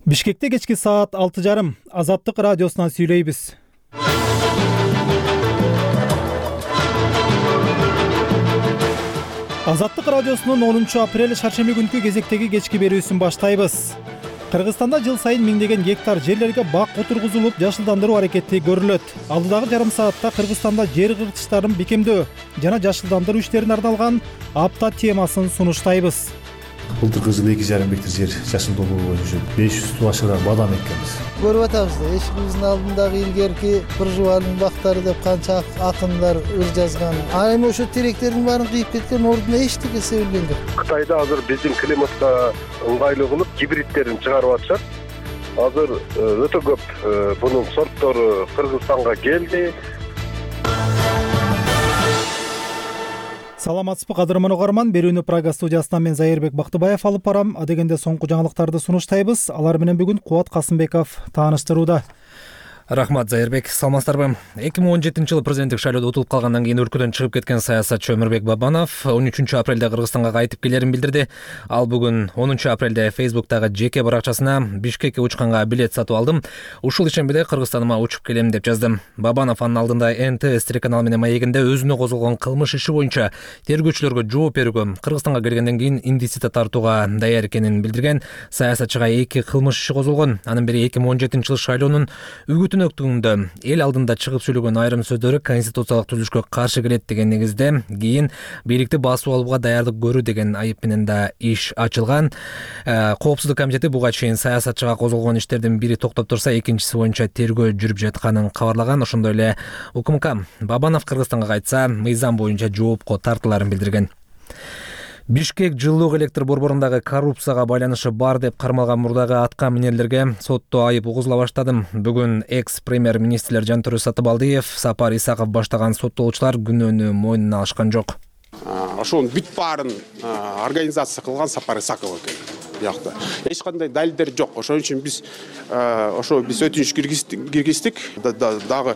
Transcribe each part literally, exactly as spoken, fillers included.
Бишкекте кечки саат алты жарым Азаттык радиосунан сүйлөйбүз. Азаттык радиосунун онунчу апрель шаршемби күнкү кезектеги кечки берүүсүн баштайбыз. Кыргызстанда жыл сайын миңдеген гектар жерлерге бак отургузулуп, жашылдандыруу аракети көрүлөт. Алдыдагы жарым саатта Кыргызстанда жер кыртыштарын бекемдөө жана жашылдандыруу иштерине арналган апта темасын сунуштайбыз. Былтыркы жылы эки жарым гектар жер жашылдоо боюнча беш жүз тубашкадан бадам эккенбиз. Көрүп атабыз, эшигибиздин алдындагы илгерки буржуалдын бактары деп канча акындар ыр жазган. А эми ошо теректердин баарын кыйып кеткен, ордуна эчтеке себилген жок. Кытайда азыр биздин климатка ыңгайлуу кылып гибридтерин чыгарып атышат. Азыр өтө көп бунун сорттору Кыргызстанга келди. Саламатсызбы кадырман угарман, берүүнү Прага студиясынан мен Зайырбек Бактыбаев алып барам. Адегенде соңку жаңылыктарды сунуштайбыз. Алар менен бүгүн Кубат Касымбеков тааныштырууда. Рахмат, Зайырбек. Саламатсыздарбы? эки миң он жетинчи жылы президенттик шайлоодо утулуп калгандан кийин өлкөдөн чыгып кеткен саясатчы Өмүрбек Бабанов он үчүнчү апрелде Кыргызстанга кайтып келерин билдирди. Ал бүгүн онунчу апрелде Фейсбуктагы жеке баракчасына Бишкекке учканга билет сатып алдым. Ушул ишембиде Кыргызстаныма учуп келем деп жазды. Бабанов анын алдында эн тэ эс телеканалы менен маегинде өзүнө козголгон кылмыш иши боюнча тергөөчүлөргө жооп берүүгө, Кыргызстанга келгенден кийин инвестиция тартууга даяр экенин билдирген. Саясатчыга эки кылмыш иши козголгон. Анын бири эки миң он жетинчи жылы шайлоонун үгүтүн өктүгүндө эл алдында чыгып сүйлөгөн айрым сөздөрү конституциялык түзүлүшкө каршы келет деген негизде кийин бийликти басып алууга даярдык көрүү деген айып менен да иш ачылган. Коопсуздук комитети буга чейин саясатчыга козголгон иштердин бири токтоп турса, экинчиси боюнча тергөө жүрүп жатканын кабарлаган. Ошондой эле УКМК Бабанов Кыргызстанга кайтса, мыйзам боюнча жоопко тартыларын билдирген. Бишкек жылуулук электр борборундагы коррупцияга байланышы бар деп кармалган мурдагы атка минерлерге сотто айып угузула баштады. Бүгүн экс премьер-министрлер Жантөрө Сатыбалдиев, Сапар Исаков баштаган соттолуучулар күнөөнү мойнуна алышкан жок. Ошонун бүт баарын организация кылган Сапар Исаков экен. Бияқта эч кандай далилдер жок. Ошон үчүн биз ошо биз өтүнүш киргиздик. Дагы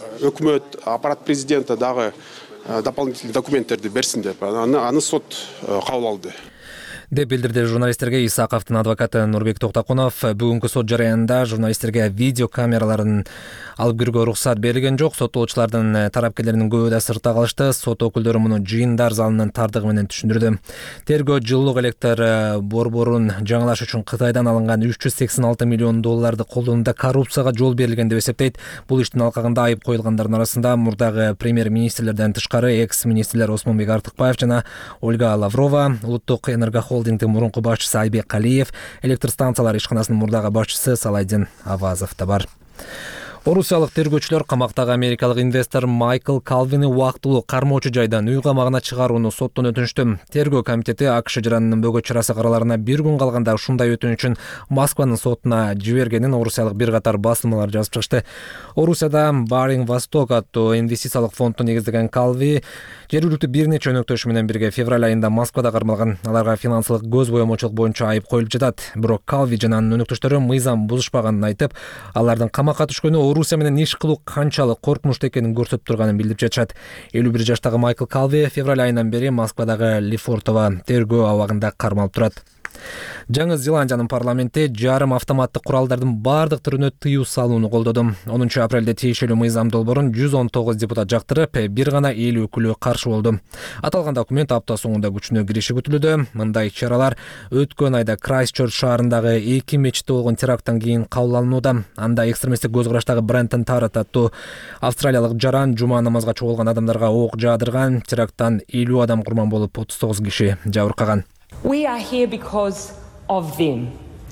өкмөт, аппарат президенти дагы дополнительный документтерди берсин деп аны сот кабыл алды деп билдирди журналисттерге Исаковдун адвокаты Нурбек Токтокунов. Бүгүнкү сот жараянында журналисттерге видео камераларын алып кирүүгө уруксат берилген жок. Соттолуучулардын тарапкерлеринин көбү да сыртта калышты. Сот өкүлдөрү муну жыйындар залынын тардыгы менен түшүндүрдү. Тергөө жылуулук электр борборун жаңылаш үчүн Кытайдан алынган үч жүз сексен алты миллион долларды колдонууда коррупцияга жол берилген деп эсептейт. Бул иштин алкагында айып коюлгандардын арасында мурдагы премьер-министрлерден тышкары экс-министрлер Осмонбек Артыкбаев жана Ольга Лаврова, улуттук энергохолдингдин мурунку башчысы Айбек Калиев, электр станциялар ишканасынын мурдагы башчысы Салайдин Авазов да бар. Орусиялык тергөөчүлөр камактагы америкалык инвестор Майкл Калвини убактылуу кармоочу жайдан үй камагына чыгарууну соттон өтүнүштү. Тергөө комитети АКШ жаранынын бөгөт чарасы караларына бир күн калганда ушундай өтүнүчүн Москванын сотуна жибергенин орусиялык бир катар басылмалар жазып чыгышты. Орусияда Баринг Восток аттуу инвестициялык фондду негиздеген Калви жергиликтүү бир нече өнөктөшү менен бирге февраль айында Москвада кармалган. Аларга финансылык көз боемочулук боюнча айып коюлуп жатат. Бирок Калви жана анын өнөктөштөрү мыйзам бузушпаганын айтып, алардын камакка түшкөнү Орусия менен иш кылуу канчалык коркунучтуу экенин көрсөтүп турганын билдирип жатышат. элүү бир жаштагы Майкл Калви февраль айынан бери Москвадагы Лефортово тергөө абагында кармалып турат. Жаңы Зеландиянын парламенти жарым автоматтык куралдардын бардык түрүнө тыюу салууну колдоду. онунчу апрелде тиешелүү мыйзам долбоорун жүз он тогуз депутат жактырып, бир гана эл өкүлү каршы болду. Аталган документ апта соңунда күчүнө кириши күтүлүүдө. Мындай чаралар өткөн айда Крайстчерч шаарындагы эки мечитте болгон теракттан кийин кабыл алынууда. Анда экстремисттик көз караштагы Брентон Тарат аттуу австралиялык жаран жума намазга чогулган адамдарга ок жаадырган. Теракттан элүү адам курман болуп, отуз тогуз киши жабыркаган. We are here because of them.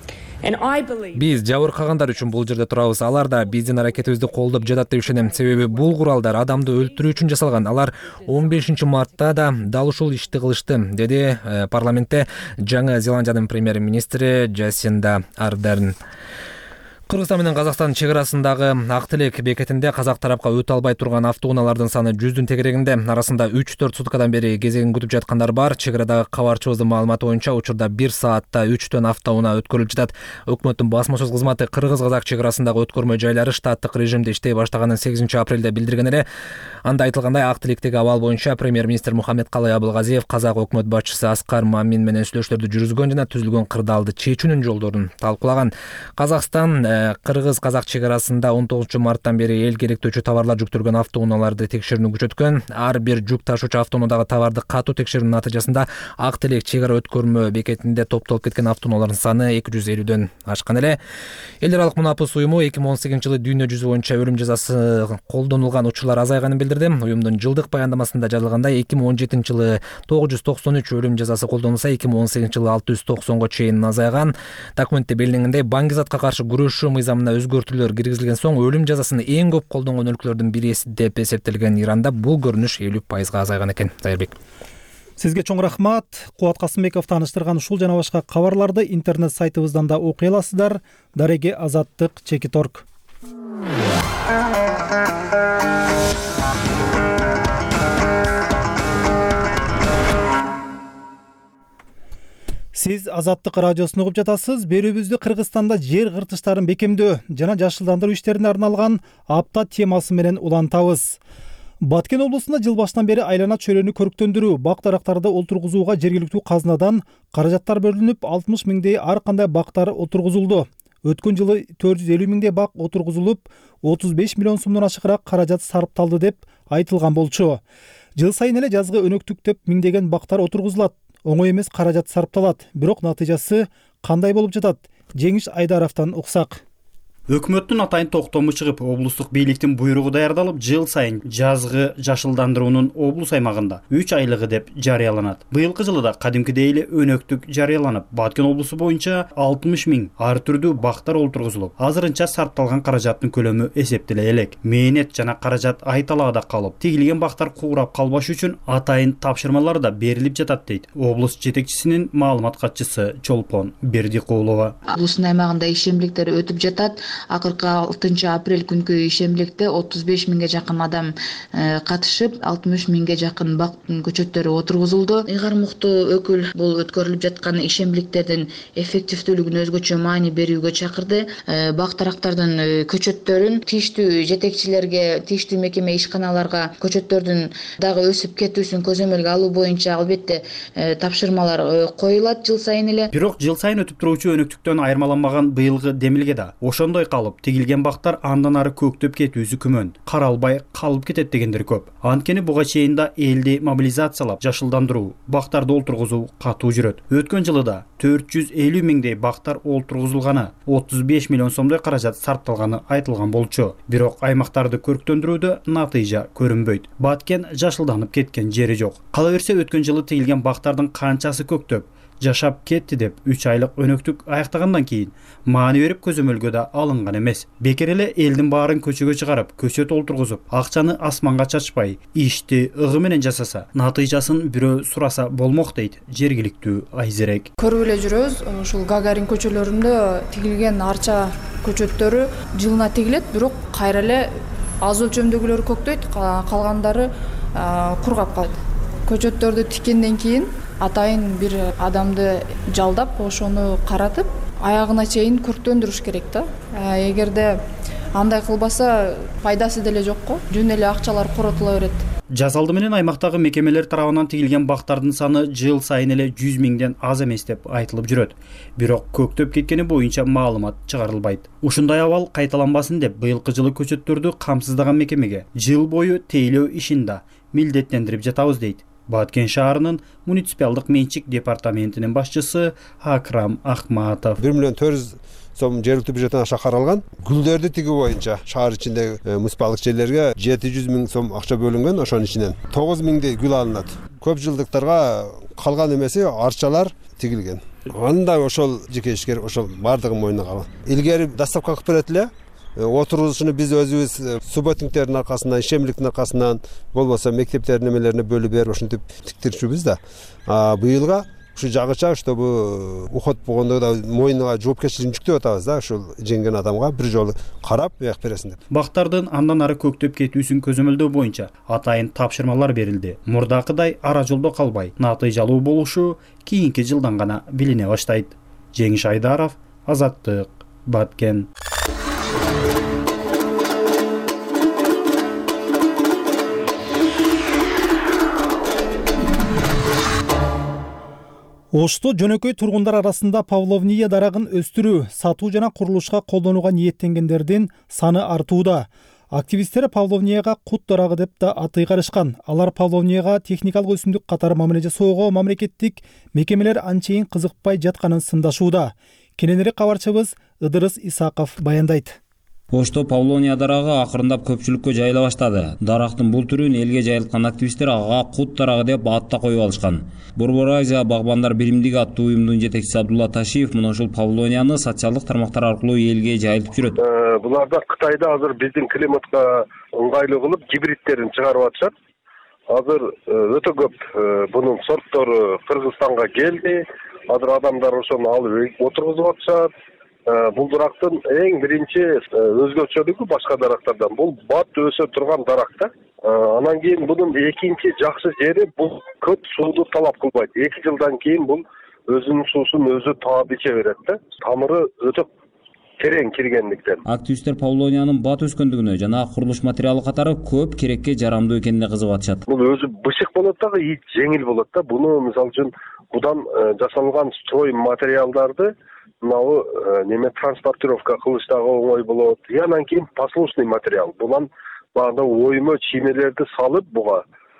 Биз жабыркагандар үчүн бул жерде турабыз. Алар да биздин аракетибизди колдоп жатат деп ишенем. Себеби бул куралдар адамды өлтүрүү үчүн жасалган. Алар он бешинчи мартта да дал ушул ишти кылышты, деди парламентте Жаңы Зеландиянын премьер-министри Джасинда Ардерн. Кыргызстан менен Казакстан чек арасындагы Ак Тилек бекетинде казак тарапка өтө албай турган автоунаалардын саны жүздүн тегерегинде. Арасында үч төрт суткадан бери кезегин күтүп жаткандар бар. Чек арадагы кабарчыбыздын маалыматы боюнча учурда бир саатта үчтөн автоунаа өткөрүлүп жатат. Өкмөттүн басма сөз кызматы кыргыз-казак чек арасындагы өткөрмө жайлары штаттык режимде иштей баштаганын сегизинчи апрелде билдирген эле. Анда айтылгандай, Ак Тилектеги абал боюнча премьер-министр Мухаммедкалый Абылгазиев казак өкмөт башчысы Аскар Мамин менен сүйлөшүүлөрдү жүргүзгөн жана түзүлгөн кырдаалды чечүүнүн жолдорун талкуулаган. Казакстан Кыргыз-казак чек арасында он тогузунчу марттан бери эл керектөөчү товарлар жүктөлгөн автоунааларды текшерүүнү күчөткөн. Ар бир жүк ташуучу автоунаадагы товарды катуу текшерүүнүн натыйжасында Ак Тилек чек ара өткөрмө бекетинде топтолуп кеткен автоунаалардын саны эки жүз элүүдөн ашкан эле. Эл аралык мунапыс уюму эки миң он сегизинчи жылы дүйнө жүзү боюнча өлүм жазасы колдонулган учурлар азайганын билдирди. Уюмдун жылдык баяндамасында жазылгандай, эки миң он жетинчи жылы тогуз жүз токсон үч өлүм жазасы колдонулса, эки миң он сегизинчи жылы алты жүз токсонго чейин азайган. Документте белгиленгендей, баңгизатка каршы күрөшүү мыйзамына өзгөртүүлөр киргизилген соң өлүм жазасын эң көп колдонгон өлкөлөрдүн бири деп эсептелген Иранда бул көрүнүш элүү пайызга азайган экен. Зайырбек. Сизге чоң рахмат. Кубат Касымбеков тааныштырган ушул жана башка кабарларды интернет сайтыбыздан да окуй аласыздар. Дареге Азаттык Чекиторг. Сиз Азаттык радиосун угуп жатасыз. Берүүбүздү Кыргызстанда жер кыртыштарын бекемдөө жана жашылдандыруу иштерине арналган апта темасы менен улантабыз. Баткен облусунда жыл башынан бери айлана чөйрөнү көрктөндүрүү, бак дарактарды олтургузууга жергиликтүү казынадан каражаттар бөлүнүп, алтымыш миңдей ар кандай бактар отургузулду. Өткөн жылы төрт жүз элүү миңдей бак отургузулуп, отуз беш миллион сомдон ашыгыраак каражат сарпталды деп айтылган болчу. Жыл сайын эле жазгы өнөктүктөп миңдеген бактар отургузулат. Оңой эмес каражат сарпталат. Бирок натыйжасы кандай болуп жатат? Жеңиш Айдаровдон уксак. Өкмөттүн атайын токтому чыгып, облустук бийликтин буйругу даярдалып, жыл сайын жазгы жашылдандыруунун облус аймагында үч айлыгы деп жарыяланат. Быйылкы жылы да кадимкидей эле өнөктүк жарыяланып, Баткен облусу боюнча алтымыш миң ар түрдүү бактар олтургузулуп, азырынча сарпталган каражаттын көлөмү эсептеле элек. Мээнет жана каражат айталаада калып, тигилген бактар куурап калбаш үчүн атайын тапшырмалар да берилип жатат дейт облус жетекчисинин маалымат катчысы Чолпон Бердикулова. Облустун аймагында ишембиликтер өтүп жатат. Акыркы алтынчы апрель күнкү ишембиликте отуз беш миңге жакын адам катышып, алтымыш миңге жакын бак көчөттөрү отургузулду. Ыйгар муктуу өкүл бул өткөрүлүп жаткан ишембиликтердин эффективдүүлүгүнө өзгөчө маани берүүгө чакырды. Бак дарактардын көчөттөрүн тийиштүү жетекчилерге, тийиштүү мекеме ишканаларга көчөттөрдүн дагы өсүп кетүүсүн көзөмөлгө алуу боюнча албетте тапшырмалар коюлат жыл сайын эле. Бирок жыл сайын өтүп туруучу өнөктүктөн айырмаланбаган быйылгы демилге да ошондой калып, тигилген бактар андан ары көктөп кетүүсү күмөн, каралбай калып кетет дегендер көп. Анткени буга чейин да элди мобилизациялап, жашылдандыруу, бактарды олтургузуу катуу жүрөт. Өткөн жылы да төрт жүз элүү миңдей бактар олтургузулганы, отуз беш миллион сомдой каражат сарпталганы айтылган болчу. Бирок аймактарды көрктөндүрүүдө натыйжа көрүнбөйт. Баткен жашылданып кеткен жери жок. Кала берсе, өткөн жылы тигилген бактардын канчасы көктөп, жашап кетти деп үч айлык өнөктүк аяктагандан кийин маани берип көзөмөлгө да алынган эмес. Бекер эле элдин баарын көчөгө чыгарып, көчөт олтургузуп, акчаны асманга чачпай, ишти ыгы менен жасаса, натыйжасын бирөө сураса болмок дейт жергиликтүү Айзерек. Көрүп эле жүрөбүз, ушул Гагарин көчөлөрүндө тигилген арча көчөттөрү жылына тигилет, бирок кайра эле аз өлчөмдөгүлөрү көктөйт, калгандары кургап калат. Көчөттөрдү тиккенден кийин атайын бир адамды жалдап, ошону каратып, аягына чейин көрктөндүрүш керек да. Эгерде андай кылбаса, пайдасы деле жок го. Жөн эле акчалар коротула берет. Жаз алды менен аймактагы мекемелер тарабынан тигилген бактардын саны жыл сайын эле жүз миңден аз эмес деп айтылып жүрөт. Бирок көктөп кеткени боюнча маалымат чыгарылбайт. Ушундай абал кайталанбасын деп, быйылкы жылы көчөттөрдү камсыздаган мекемеге жыл бою тейлөө ишин да милдеттендирип жатабыз дейт Баткен шаарынын муниципалдык менчик департаментинин башчысы Акрам Ахматов. бир миллион төрт жүз сом жергиликтүү бюджеттен акча каралган. Гүлдөрдү тигүү боюнча шаар ичиндеги муниципалдык жерлерге жети жүз миң сом акча бөлүнгөн, ошонун ичинен тогуз миңдей гүл алынат. Көп жылдыктарга калган эмеси арчалар тигилген. Анда ошол жеке ишкер ошол бардыгын мойнуна алган. Илгери доставка кылып берет эле. Отургузушуну биз өзүбүз субботниктердин аркасынан, ишембиликтин аркасынан, болбосо мектептердин немелерине бөлүп берип ошентип тиктирчүбүз да. Быйылга ушу жагыча чтобы уход болгондо да мойнуна жоопкерчилигин жүктөп атабыз да ушул жеңген адамга бир жолу карап аяк бересиң деп. Бактардын андан ары көктөп кетүүсүн көзөмөлдөө боюнча атайын тапшырмалар берилди. Мурдакыдай ара жолдо калбай, натыйжалуу болушу кийинки жылдан гана билине баштайт. Жеңиш Айдаров, Азаттык, Баткен. Ошто жөнөкөй тургундар арасында павловния дарагын өстүрүү, сатуу жана курулушка колдонууга ниеттенгендердин саны артууда. Активисттер павловнияга кут дарагы деп да атыйгарышкан. Алар павловнияга техникалык өсүмдүк катары мамиле жасоого мамлекеттик мекемелер анчейин кызыкпай жатканын сындашууда. Кененирээк кабарчыбыз Ыдырыс Исаков баяндайт. Ошто павловния дарагы акырындап көпчүлүккө жайыла баштады. Дарактын бул түрүн элге жайылткан активисттер ага кут дарагы деп ат да коюп алышкан. Борбор Азия багбандар биримдиги аттуу уюмдун жетекчиси Абдулла Ташиев мына ушул павловнияны социалдык тармактар аркылуу элге жайылтып жүрөт. Буларда Кытайда азыр биздин климатка ыңгайлуу кылып гибридтерин чыгарып атышат. Азыр өтө көп бунун сорттору Кыргызстанга келди. Азыр адамдар ошону алып отургузуп атышат. Бул дарактын эң биринчи өзгөчөлүгү башка дарактардан бул бат өсө турган даракта. Анан кийин бунун экинчи жакшы жери бул көп сууду талап кылбайт. эки жылдан кийин бул өзүнүн суусун өзү таап иче берет да. Тамыры өтө терең киргендиктен. Активисттер павловниянын бат өскөндүгүнө жана курулуш материалы катары көп керекке жарамдуу экенине кызыгып атышат. Бул өзү бышык болот дагы, ит жеңил болот да. Буну мисалы үчүн будан жасалган строй материалдарды мынау неме транспортировка кылыш дагы оңой болот. Анан кийин послушный материал. Булан багында оймо чиймелерди салып буга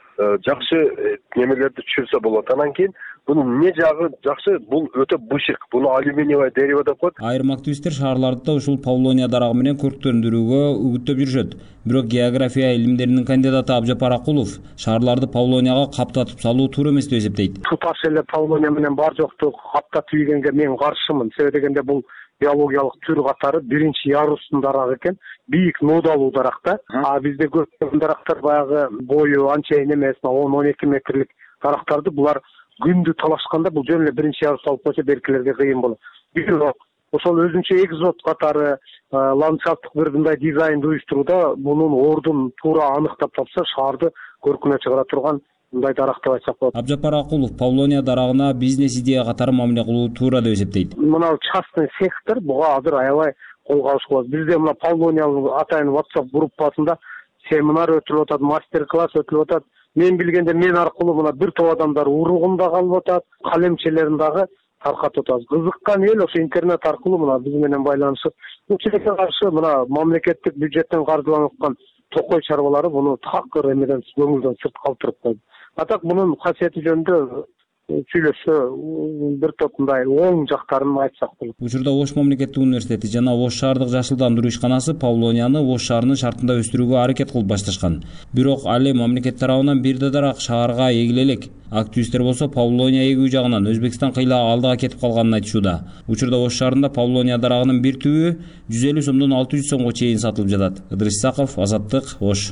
жакшы немелерди түшүрсө болот. Анан кийин бунун эмне жагы жакшы, бул өтө бышык. Буну алюминиевый дерево деп коет. Айрым активисттер шаарларды да ушул павловния дарагы менен көрктөндүрүүгө үгүттөп жүрүшөт. Бирок география илимдеринин кандидаты Абжапар Акулов шаарларды павловнияга каптатып салуу туура эмес деп эсептейт. Туташ эле павловния менен бар жокту каптатып ийгенге мен каршымын. Себеби дегенде бул биологиялык түр катары биринчи ярустун дарагы экен, бийик нодалуу даракта. А бизде көп дарактар баягы бою анчайын эмес, он он эки метрлик дарактарды булар күндү талашканда бул жөн эле биринчи ярус алып койсо беркилерге кыйын болот. Бирок ошол өзүнчө экзот катары ландшафттык бир мындай дизайнды уюштурууда мунун ордун туура аныктап тапса шаарды көркүнө чыгара турган мындай дарак деп айтсак болот. Абжапар Акулов павловния дарагына бизнес идея катары мамиле кылуу туура деп эсептейт. Мына частный сектор буга азыр аябай колго алыш болот. Бизде мына павловниянын атайын WhatsApp группасында семинар өтүлүп атат, мастер-класс өтүлүп атат. Мен билгенде мен аркылуу мына бир топ адамдар уругунда калып атат, калемчелерин дагы таркатып атабыз. Кызыккан эл ошо интернет аркылуу мына биз менен байланышып, бул чилекке каршы мына мамлекеттик бюджеттен каржыланып аткан токой чарбалары буну такыр эмеден көңүлдөн сырт калтырып койду. Атак мунун касиети жөнүндө сүйлөшсө бир топ мындай оң жактарын айтсак болот. Учурда Ош мамлекеттик университети жана Ош шаардык жашылдандыруу ишканасы павловнияны Ош шаарынын шартында өстүрүүгө аракет кылып башташкан. Бирок ал эми мамлекет тарабынан бир да дарак шаарга эгиле элек. Активисттер болсо павловния эгүү жагынан Өзбекстан кыйла алдыга кетип калганын айтышууда. Учурда Ош шаарында павловния дарагынын бир түбү жүз элүү сомдон алты жүз сомго чейин сатылып жатат. Ыдырыс Исаков, Азаттык, Ош.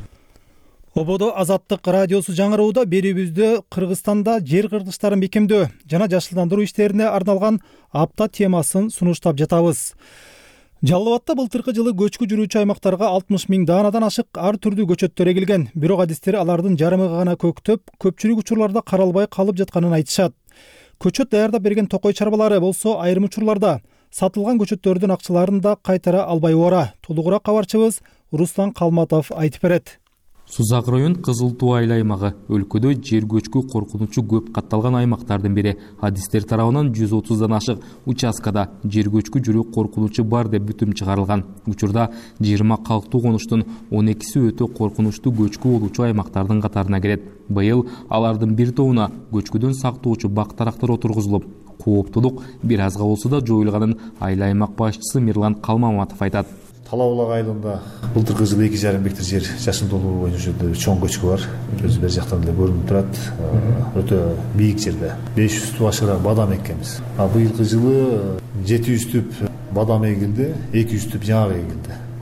Ободо Азаттык радиосу жаңырууда берүүбүздө Кыргызстанда жер кыртыштарын бекемдөө жана жашылдандыруу иштерине арналган апта темасын сунуштап жатабыз. Жалал Абадта былтыркы жылы көчкү жүрүүчү аймактарга алтымыш миң даанадан ашык ар түрдүү көчөттөр эгилген. Бирок адистер алардын жарымыгы гана көктөп, көпчүлүк учурларда каралбай калып жатканын айтышат. Көчөт даярдап берген токой чарбалары болсо айрым учурларда сатылган көчөттөрдүн акчаларын да кайтара албай убара. Толугураак кабарчыбыз Руслан Калматов айтып берет. Сузак район Кызыл Туу айыл аймагы өлкөдө жер көчкү коркунучу көп катталган аймактардын бири. Адистер тарабынан жүз отуздан ашык участкада жер көчкү жүрүү коркунучу бар деп бүтүм чыгарылган. Учурда жыйырма калктуу конуштун он экиси өтө коркунучтуу көчкү болуучу аймактардын катарына кирет. Быйыл алардын бир тобуна көчкүдөн сактоочу бак-дарактар отургузулуп, кооптулук бир азга болсо да жоюлганын айыл аймак башчысы Мирлан Калмаматов айтат. Талаа Булак айылында былтыркы жылы эки жарым гектар жер жашылдуулуу боюнча чоң көчкү бар. Өзү бер жактан эле көрүнүп турат. Өтө бийик жерде беш жүз түп ашыра бадам эккенбиз. А быйылкы жылы жети жүз түп бадам эгилди, эки жүз түп жаңы эгилди.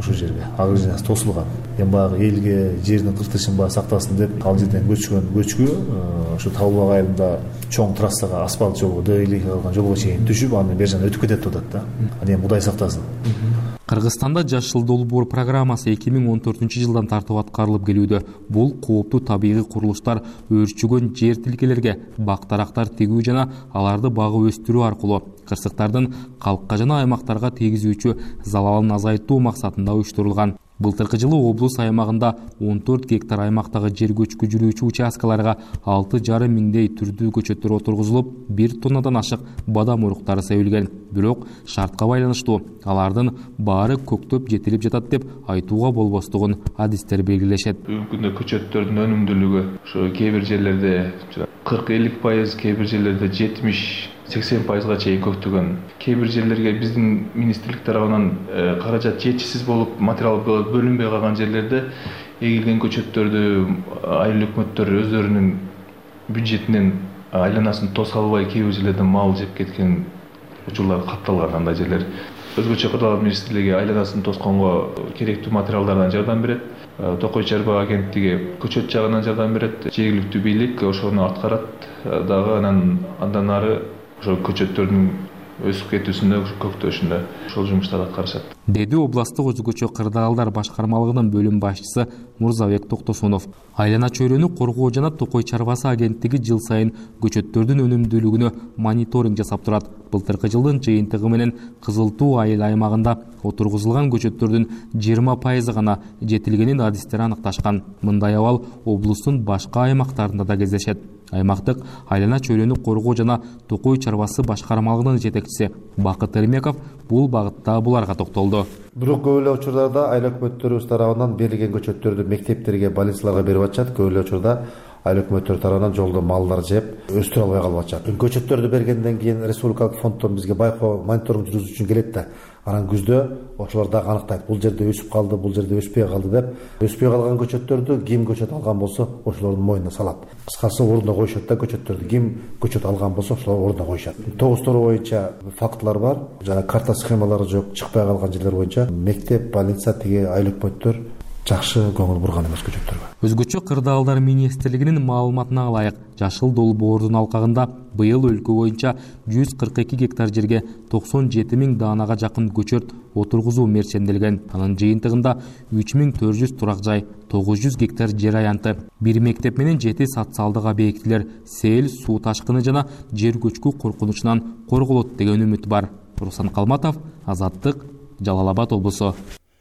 ошол жерге ак линиясы тосулган. Эми баягы элге жердин кыртышын баягы сактасын деп ал жерден көчкөн көчкү ошо Талбак айылында чоң трассага, асфальт жолго, дөйлөй калган жолго чейин түшүп, анан бер жагынан өтүп кетет деп атат да. Анан эми Кудай сактасын. Кыргызстанда жашыл долбоор программасы эки миң он төртүнчү жылдан тартып аткарылып келүүдө. Бул кооптуу табигый курулуштар өөрчүгөн жер тилкелерге бак-дарактар тигүү жана аларды багып өстүрүү аркылуу кырсыктардын калкка жана аймактарга тийгизүүчү залалын азайтуу максатында уюштурулган. Былтыркы жылы облус аймагында он төрт гектар аймактагы жер көчкү жүрүүчү участкаларга алты жарым миңдей түрдүү көчөттөр отургузулуп, бир тоннадан ашык бадам уруктары себилген. Бирок шартка байланыштуу алардын баары көктөп жетилип жатат деп айтууга болбостугун адистер белгилешет. Бүгүнкү күндө көчөттөрдүн өнүмдүүлүгү ошо кээ бир жерлерде кырк элүү пайыз, кээ бир жерлерде жетимиш сексен пайызга чейин көктөгөн. Кээ бир жерлерге биздин министрлик тарабынан каражат жетишсиз болуп, материал бөлүнбөй калган жерлерде эгилген көчөттөрдү айыл өкмөттөр өздөрүнүн бюджетинен айланасын тоса албай кээ бир жерлерде мал жеп кеткен учурлар катталган. Андай жерлер өзгөчө кырдаал министрлиги айланасын тосконго керектүү материалдардан жардам берет. Токой Чарба агенттиги көчөт жагынан жардам берет. Жергиликтүү бийлик ошону аткарат дагы, анан андан ары ошо көчөттөрдүн өсүп кетүүсүндө, көктөшүндө ошол жумуштарды аткарышат, деди областтык өзгөчө кырдаалдар башкармалыгынын бөлүм башчысы Мурзабек Токтосунов. Айлана чөйрөнү коргоо жана Токой Чарбасы агенттиги жыл сайын көчөттөрдүн өнүмдүүлүгүнө мониторинг жасап турат. Былтыркы жылдын жыйынтыгы менен Кызыл Туу айыл аймагында отургузулган көчөттөрдүн жыйырма пайызы гана жетилгенин адистер аныкташкан. Мындай абал облустун башка аймактарында да кездешет. Аймактык айлана чөйрөнү коргоо жана Токой Чарбасы башкармалыгынын жетекчиси Бакыт Эрмеков бул багытта буларга токтолду. Бирок көп эле учурларда айыл өкмөттөрүбүз тарабынан берилген көчөттөрдү мектептерге, больницаларга берип атышат. Көп эле учурда айыл өкмөттөр тарабынан жолдо малдар жеп, өстүрө албай калып атышат. Көчөттөрдү бергенден кийин республикалык фонддон бизге байкоо, мониторинг жүргүзүү үчүн келет да. Анан күздө ошолор дагы аныктайт. Бул жерде өсүп калды, бул жерде өспөй калды деп. Өспөй калган көчөттөрдү ким көчөт алган болсо, ошолордун мойнуна салат. Кыскасы ордуна коюшат да көчөттөрдү. Ким көчөт алган болсо, ошолор ордуна коюшат. Тогузтору боюнча фактылар бар. Жана карта схемалары жок, чыкпай калган жерлер боюнча мектеп, больница, тиги айыл өкмөттөр жакшы көңүл бурган эмес көчөттөргө. Өзгөчө кырдаалдар министрлигинин маалыматына ылайык, жашыл долбоордун алкагында быйыл өлкө боюнча жүз кырк эки гектар жерге токсон жети миң даанага жакын көчөт отургузуу мерченделген. Анын жыйынтыгында үч миң төрт жүз турак жай, тогуз жүз гектар жер аянты, бир мектеп менен жети социалдык объектилер сел, суу ташкыны жана жер көчкү коркунучунан корголот деген үмүт бар. Руслан Калматов, Азаттык, Жалал Абад облусу.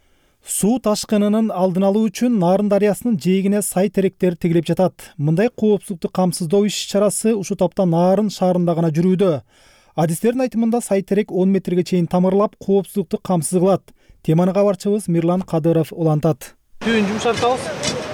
Суу ташкынынын алдын алуу үчүн Нарын дарыясынын жээгине сай теректер тигилип жатат. Мындай коопсуздукту камсыздоо иш-чарасы ушул тапта Нарын шаарында гана жүрүүдө. Адистердин айтымында сай терек он метрге чейин тамырлап, коопсуздукту камсыз кылат. Теманы кабарчыбыз Мирлан Кадыров улантат. Түн жумшартабыз.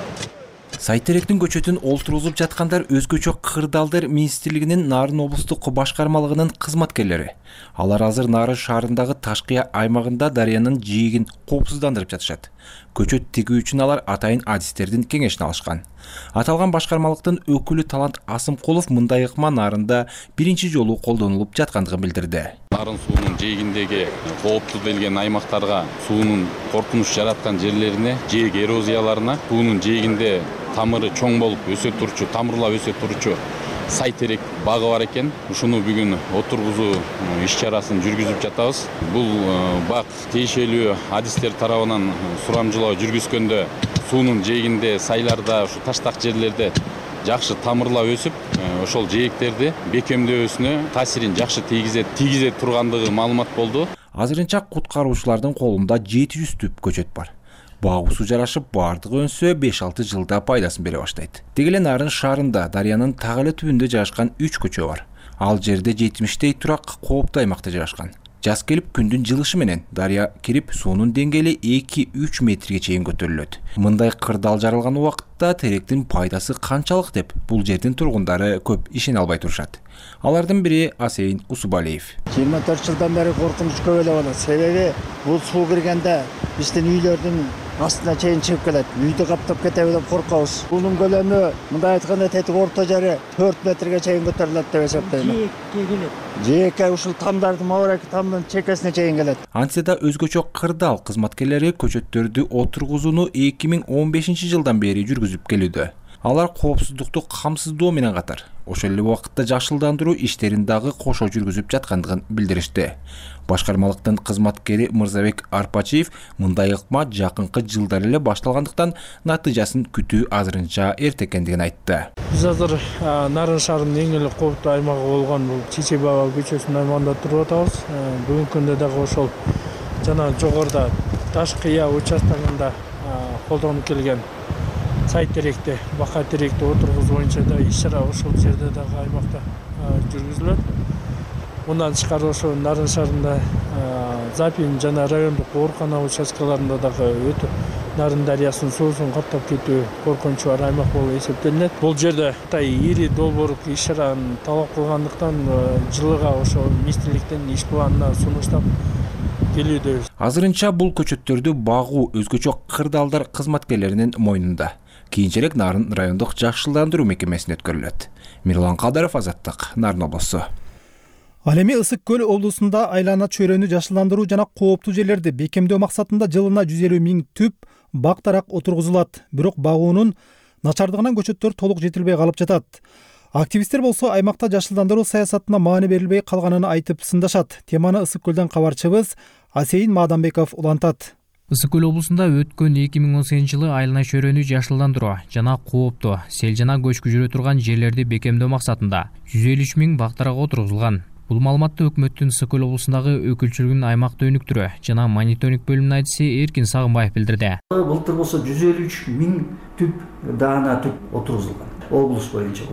Сайтеректин көчөтүн олтургузуп жаткандар өзгөчө кырдаалдар министрлигинин Нарын облустук башкармалыгынын кызматкерлери. Алар азыр Нарын шаарындагы Ташкыя аймагында дарыянын жээгин коопсуздандырып жатышат. Көчөт тигүү үчүн алар атайын адистердин кеңешин алышкан. Аталган башкармалыктын өкүлү Талант Асымкулов мындай ыкма Нарында биринчи жолу колдонулуп жаткандыгын билдирди. Нарын суунун жээгиндеги кооптуу делген аймактарга, суунун коркунуч жараткан жерлерине, жээг эрозияларына, суунун жээгинде тамыры чоң болуп өсө турчу, тамырлап өсө турчу сай терек багы бар экен. Ушуну бүгүн отургузуу иш-чарасын жүргүзүп жатабыз. Бул бак тиешелүү адистер тарабынан сурамжылоо жүргүзгөндө суунун жээгинде, сайларда, ушу таштак жерлерде жакшы тамырлап өсүп, ошол жээктерди бекемдөбөсүнө таасирин жакшы тийгизе тийгизе тургандыгы маалымат болду. Азырынча куткаруучулардын колунда жети жүз түп көчөт бар. Багуусу жарашып, бардыгы өнсө беш алты жылда пайдасын бере баштайт. Деги эле Нарын шаарында дарыянын так эле түбүндө жайгашкан үч көчө бар. Ал жерде жетимиштей турак кооптуу аймакта жайгашкан. Жаз келип күндүн жылышы менен дарыя кирип, суунун деңгээли эки үч метрге чейин көтөрүлөт. Мындай кырдаал жаралган убакытта теректин пайдасы канчалык деп бул жердин тургундары көп ишене албай турушат. Алардын бири Асейин Усубалиев. жыйырма төрт жылдан бери коркунуч көп эле болот. Себеби бул суу киргенде биздин үйлөрдүн астына чейин чыгып келет. Үйдү каптап кетеби деп коркобуз. Бунун көлөмү мындай айтканда тетик орто жери төрт метрге чейин көтөрүлөт деп эсептейм. Жээкке келет. Жээкке ушул тамдардын мабараки тамдын чекесине чейин келет. Антсе да өзгөчө кырдаал кызматкерлери көчөттөрдү отургузууну эки миң он бешинчи жылдан бери жүргүзүп келүүдө. Алар коопсуздукту камсыздоо менен катар ошол эле убакытта жашылдандыруу иштерин дагы кошо жүргүзүп жаткандыгын билдиришти. Башкармалыктын кызматкери Мырзабек Арпачиев мындай ыкма жакынкы жылдар эле башталгандыктан натыйжасын күтүү азырынча эрте экендигин айтты. Биз азыр Нарын шаарынын эң эле кооптуу аймагы болгон бул Чече Баба көчөсүнүн аймагында туруп атабыз. Бүгүнкү күндө дагы ошол жана жогоруда Таш кыя участогунда колдонуп келген сайт теректи, бака теректи отургузуу боюнча да иш-чара ошол жерде дагы аймакта жүргүзүлөт. Мындан тышкары ошо Нарын шаарында Запин жана райондук оорукана участкаларында дагы өтө Нарын дарыясынын суусун каптап кетүү коркунучу бар аймак болуп эсептелинет. Бул жерде атай ири долбоорлук иш-чараны талап кылгандыктан жылыга ошо министрликтен иш планына сунуштап келүүдөбүз. Азырынча бул көчөттөрдү багуу өзгөчө кырдаалдар кызматкерлеринин мойнунда. Кийинчерээк Нарын райондук жакшыландыруу мекемесине өткөрүлөт. Мирлан Кадаров, Азаттык, Нарын облусу. Ал эми Ысык көл облусунда айлана чөйрөнү жашылдандыруу жана кооптуу жерлерди бекемдөө максатында жылына жүз элүү миң түп бак дарак отургузулат. Бирок багуунун начардыгынан көчөттөр толук жетилбей калып жатат. Активисттер болсо аймакта жашылдандыруу саясатына маани берилбей калганын айтып сындашат. Теманы Ысык көлдөн кабарчыбыз Асейин Мадамбеков улантат. Ысык көл облусунда өткөн эки миң он сегизинчи жылы айлана чөйрөнү жашылдандыруу жана кооптуу сел жана көчкү жүрө турган жерлерди бекемдөө максатында жүз элүү үч миң бак дарак отургузулган. Бул маалыматты өкмөттүн Ысык көл облусундагы өкүлчүлүгүнүн аймакта өнүктүрүү жана мониторинг бөлүмүнүн айтчысы Эркин Сагынбаев билдирди. Былтыр болсо жүз элүү үч миң түп даана түп отургузулган облус боюнча.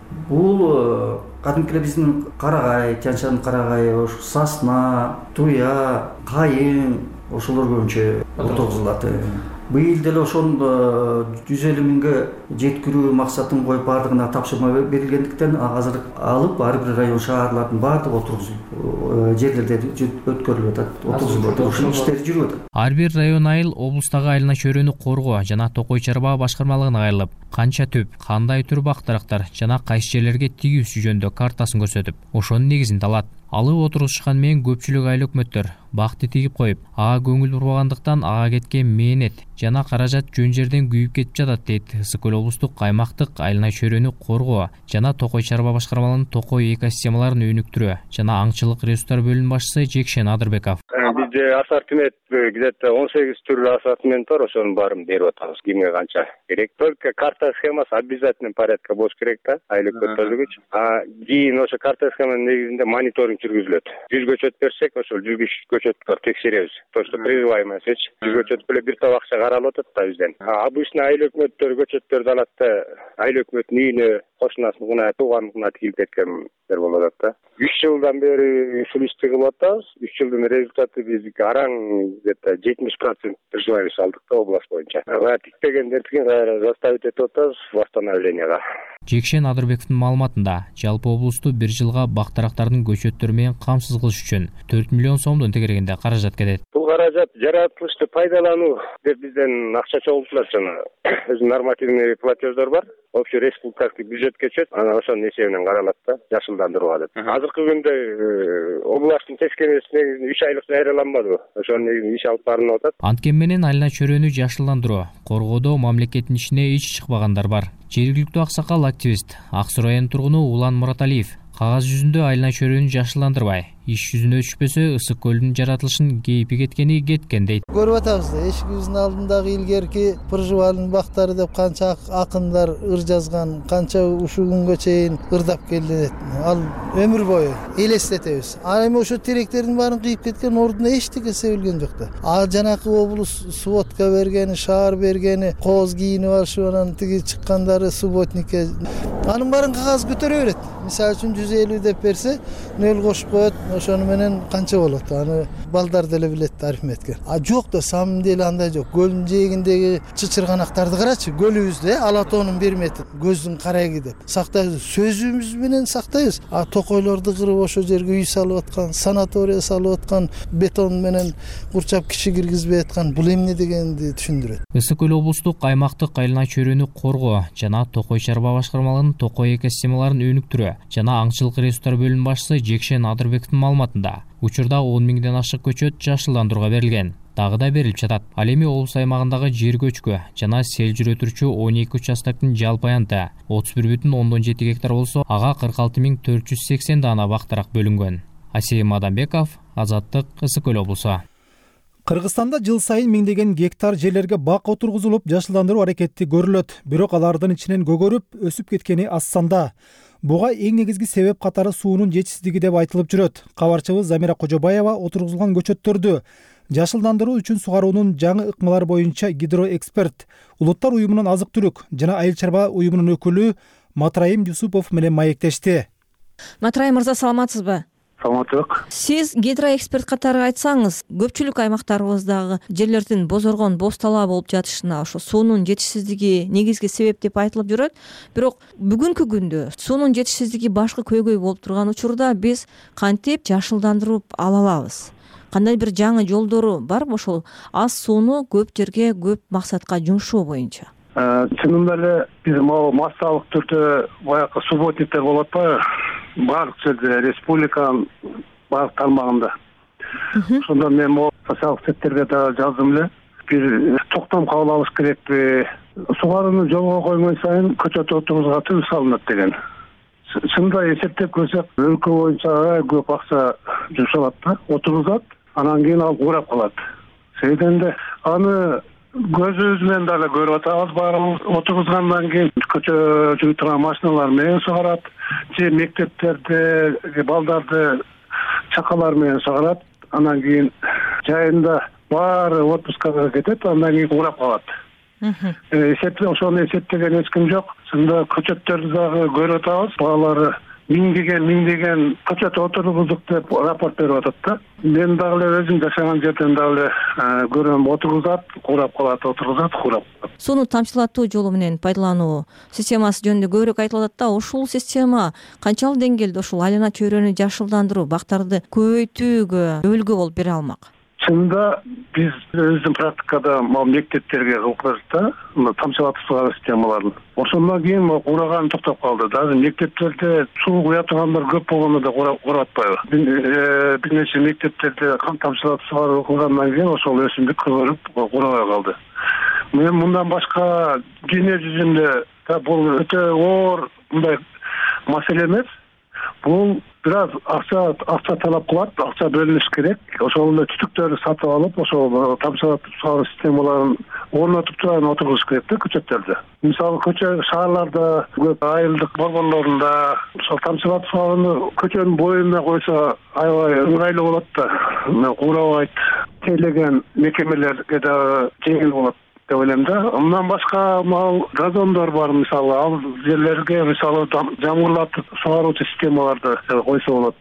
Бул кадимки биздин карагай, Тянь-Шань карагайы, ош сасна, туя, кайын ошолор көбүнчө отургузулат. Быйыл деле ошон жүз элүү миңге жеткирүү максатын коюп бардыгына тапшырма берилгендиктен азыр алып ар бир район шаарлардын баардыгы отургузулуп жерлерде өткөрүлүп атат, отургузулуп атат, ушул иштер жүрүп атат. Ар бир район айыл облустагы айлана чөйрөнү коргоо жана Токой Чарба башкармалыгына кайрылып, канча түп, кандай түр бак дарактар жана кайсы жерлерге тигүүсү жөнүндө картасын көрсөтүп, ошонун негизинде алат. Алып отургузушкан менен көпчүлүк айыл өкмөттөр бакты тигип коюп, ага көңүл бурбагандыктан ага кеткен мээнет жана каражат жөн жерден күйүп кетип жатат дейт Ысык көл облустук аймактык айлана чөйрөнү коргоо жана Токой Чарба башкармалыгынын Токой экосистемаларын өнүктүрүү жана аңчылык ресурстар бөлүмүнүн башчысы Жекшен Адырбеков. Бизде ассортимент где-то он сегиз түрлүү ассортимент бар, ошонун баарын берип атабыз. Кимге канча керек. Только карта схемасы обязательный порядка болуш керек да, айыл өкмөттөрдүгү. А кийин ошо карта схеманын негизинде мониторинг жүргүзүлөт. жүз көчөт берсек, ошол жүз көчөттү текшеребиз. То, что призываемыйсыч, жүз көчөт беле бир топ акча каралып атат да бизден. А обычно айыл өкмөттөр көчөттөрдү алат да, айыл өкмөттүнүн үйүнө, кошунасына, тууганына тигилип кеткендер болуп атат да. үч жылдан бери ушул ишти кылып атабыз. үч жылдын результаты биздики араң где-то жетимиш процент призываемость алдык да область боюнча. Тикпегендердики кайра заставить этип атабыз восстановленияга. Жекшен Адырбековдун маалыматында жалпы облусту бир жылга бак дарактардын көчөттөрү менен камсыз кылыш үчүн төрт миллион сомдон тегерегинде каражат кетет. Бул каражат жаратылышты пайдалануу деп бизден акча чогултулат жана өзүнүн нормативный платеждор бар. Общий республикалык бюджетке чөт, анан ошонун эсебинен каралат да, жашылдандырууга деп. Азыркы күндө областтын тескересине үч айлык жарыяланбады. Ошонун негизинде иш алып барылып атат. Анткени менен айлана чөйрөнү жашылдандыруу, коргоодо мамлекеттин ишине эч чыкпагандар бар. Жергиликтүү аксакал активист Ак Суу районунун тургуну Улан Мураталиев кагаз жүзүндө айлана чөйрөнү жашылдандырбай, иш жүзүнө өчпөсө Ысык көлдүн жаратылышын кейпи кеткени кеткен дейт. Көрүп атабыз да, эшигибиздин алдындагы илгерки пржевальный бактары деп канча акындар ыр жазган, канча ушул күнгө чейин ырдап келди дейт. Ал өмүр бою элестетебиз. А эми ошо теректердин баарын кыйып кеткен ордуна эчтеке себилген жок да. А жанакы облус сводка бергени, шаар бергени, кооз кийинип алышып анан тиги чыккандары субботникке анын баарын кагаз көтөрө берет. Мисалы үчүн жүз элүү деп берсе, нөл кошуп коет, ошону менен канча болот, аны балдар деле билет арифметке. А жок да, самым деле андай жок. Көлдүн жээгиндеги чычырганактарды карачы, көлүбүздө ала тоонун бир метр көздүн карайгы деп сактайбыз, сөзүбүз менен сактайбыз. А токойлорду кырып ошол жерге үй салып аткан, санатория салып аткан, бетон менен курчап киши киргизбей аткан, бул эмне дегенди түшүндүрөт. Ысык көл облустук аймактык айлана чөйрөнү коргоо жана Токой чарба башкармалыгынын Токой экосистемаларын өнүктүрүү жана аңчылык ресурстар бөлүм башчысы Жекшен Адырбековдун маалыматында учурда он миңден ашык көчөт жашылдандырууга берилген. Дагы да берилип жатат. Ал эми облус аймагындагы жер көчкү жана сел жүрөтүрчү он эки участоктун жалпы аянты отуз бир бүтүн ондон жети гектар болсо, ага кырк алты миң төрт жүз сексен даана бактырак бөлүнгөн. Асейим Адамбеков, Азаттык, Ысык көл облусу. Кыргызстанда жыл сайын миңдеген гектар жерлерге бак отургузулуп, жашылдандыруу аракети көрүлөт. Бирок алардын ичинен көгөрүп, өсүп кеткени аз санда. Буга эң негизги себеп катары суунун жетишсиздиги деп айтылып жүрөт. Кабарчыбыз Замира Кожобаева отургузулган көчөттөрдү жашылдандыруу үчүн сугаруунун жаңы ыкмалары боюнча гидроэксперт, Улуттар уюмунун азык-түлүк жана айыл чарба уюмунун өкүлү Матраим Юсупов менен маектешти. Матраим мырза, саламатсызбы? Саламаттык. Сиз гидроэксперт катары айтсаңыз, көпчүлүк аймактарыбыздагы жерлердин бозоргон, боз талаа болуп жатышына ошо суунун жетишсиздиги негизги себеп деп айтылып жүрөт. Бирок бүгүнкү күндө суунун жетишсиздиги башкы көйгөй болуп турган учурда биз кантип жашылдандырып ала алабыз? Кандай бир жаңы жолдору барбы ошол аз сууну көп жерге, көп максатка жумшоо боюнча? Чынында эле биз могу массалык түрдө баягы субботниктер болот атпайбы? Баардык жерде, республиканын баардык тармагында. Ошондо мен могу социалдык сеттерге да жаздым эле. Бир токтом кабыл алыш керекпи? Сугарууну жолго коймой сайын көчөт отургузууга тыюу салынат деген. Чынында эсептеп көрсөк, өлкө боюнча көп акча жумшалат да, отургузат, анан кийин алып урап калат. Себебинде аны көзүбүз менен дагы көрүп атабыз, баарыбыз отургузгандан кийин көчө жүрүп турган машиналар менен сугарат, же мектептерде балдарды чакалар менен сугарат, анан кийин жайында баары отпускага кетет, андан кийин урап калат. Эсептеп, ошону эсептеген эч ким жок. Чында көчөттөрдү дагы көрүп атабыз, баалары миңдеген миңдеген көчөт отургуздук деп рапорт берип атат да. Мен дагы эле өзүм жашаган жерден дагы эле көрөм, отургузат, урап калат, отургузат, урап калат. Сууну тамчылатуу жолу менен пайдалануу системасы жөнүндө көбүрөөк айтылып атат да. Ушул система канчалык деңгээлде ушул айлана чөйрөнү жашылдандыруу, бактарды көбөйтүүгө өбөлгө болуп бере алмак? Чында биз өзүбүздүн практикада мектептерге кылып көрдүк да, тамчылатып сугаруу системаларын. Ошондон кийин ураган токтоп калды. Дагы мектептерде суу куя тургандар көп болгондо да урап атпайбы. Бир нече мектептерде тамчылатып сугаруу кылгандан кийин ошол өсүмдүк көгөрүп урабай калды. Мен мындан башка дүйнө жүзүндө бул өтө оор мындай маселе эмес. Бул бир аз акча акча талап кылат, акча бөлүнүш керек. Ошол эле түтүктөрдү сатып алып, ошол тамчылатып сугаруу системаларын орнотуп турган отургуш керек да көчөттөрдө. Мисалы көчө шаарларда, көп айылдык борборлорунда ошол тамчылатып сугарууну көчөнүн боюна койсо аябай ыңгайлуу болот да. Урабайт, тейлеген мекемелерге да жеңил болот деп ойлойм да. Мындан башка газондор бар, мисалы, ал жерлерге мисалы жамгырлатып сугаруучу системаларды койсо болот.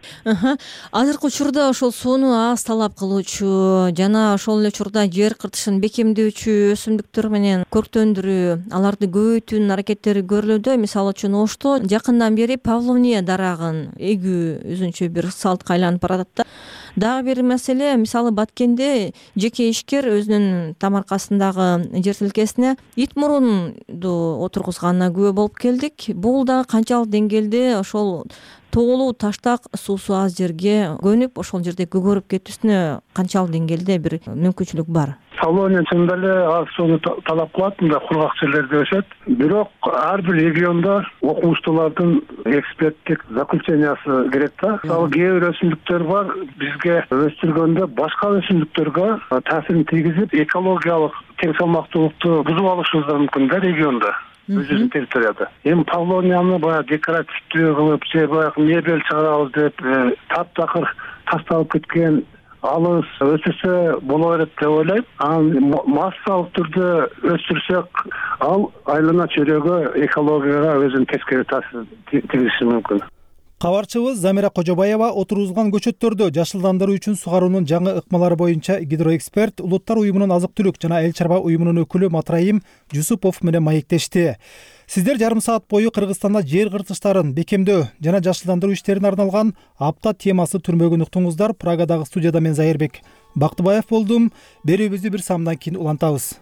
Азыркы учурда ошол сууну аз талап кылуучу жана ошол эле учурда жер кыртышын бекемдөөчү өсүмдүктөр менен көрктөндүрүү, аларды көбөйтүүнүн аракеттери көрүлүүдө. Мисалы үчүн Ошто жакындан бери Павловния дарагын эгүү өзүнчө бир салтка айланып баратат да. Дагы бир маселе, мисалы Баткенде жеке ишкер өзүнүн тамаркасындагы жер тилкесине ит мурунду отургузганына күбө болуп келдик. Бул да канчалык деңгээлде ошол тоолуу таштак суусу аз жерге көнүп, ошол жерде көгөрүп кетүүсүнө канчалык деңгээлде бир мүмкүнчүлүк бар? Павловния чынында эле аз сууну талап кылат, мындай кургак жерлерде өсөт. Бирок ар бир региондо окумуштуулардын эксперттик заключениясы керек да. Мисалы кээ бир өсүмдүктөр бар, бизге өстүргөндө башка өсүмдүктөргө таасирин тийгизип, экологиялык тең салмактуулукту бузуп алышыбыз да мүмкүн да региондо. Өзүнүн территорияда. Эми Павловнияны баягы декоративдүү кылып, же баягы мебель чыгарабыз деп таптакыр ташталып кеткен алыс өсүрсө боло берет деп ойлойм. Анан массалык түрдө өстүрсөк, ал айлана чөйрөгө, экологияга өзүнүн тескери таасир тийгизиши мүмкүн. Кабарчыбыз Замира Кожобаева отургузулган көчөттөрдү жашылдандыруу үчүн сугаруунун жаңы ыкмалары боюнча гидроэксперт, Улуттар уюмунун азык түлүк жана эл чарба уюмунун өкүлү Матраим Жусупов менен маектешти. Сиздер жарым саат бою Кыргызстанда жер кыртыштарын бекемдөө жана жашылдандыруу иштерине арналган апта темасы түрмөгүн уктуңуздар. Прагадагы студияда мен Зайырбек Бактыбаев болдум. Берүүбүздү бир самдан кийин улантабыз.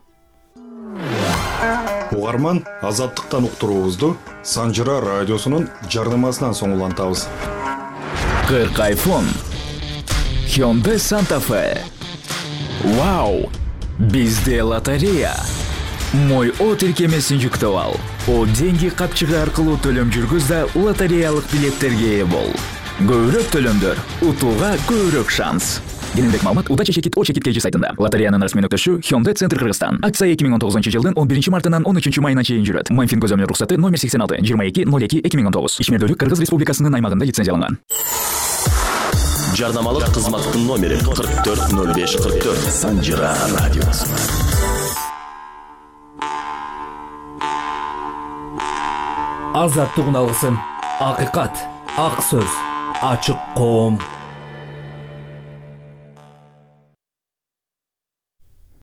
Угарман, азаттыктан уктуруубузду Санжыра радиосунун жарнамасынан соң улантабыз. кырк айфон, Hyundai Santa Fe. Вау! Бизде лотерея. Мой о тиркемесин жүктөп ал. О деньги капчыгы аркылуу төлөм жүргүз да лотереялык билеттерге ээ бол. Көбүрөөк төлөмдөр, утууга көбүрөөк шанс. Кененирээк маалымат Удача чекит о чекит кейжи сайтында. Лотереянын расмий нөктөшү Hyundai Центр Кыргызстан. Акция эки миң он тогузунчу жылдын он биринчи мартынан он үчүнчү майына чейин жүрөт. Майнфин көзөмөл уруксаты номер сексен алты жыйырма эки ноль эки эки миң он тогуз. Ишмердүүлүк Кыргыз Республикасынын аймагында лицензияланган. Жарнамалык кызматтын номери кырк төрт ноль беш кырк төрт. Санжыра радиосу. Азаттык уналгысын, акыйкат, ак сөз, ачык коом.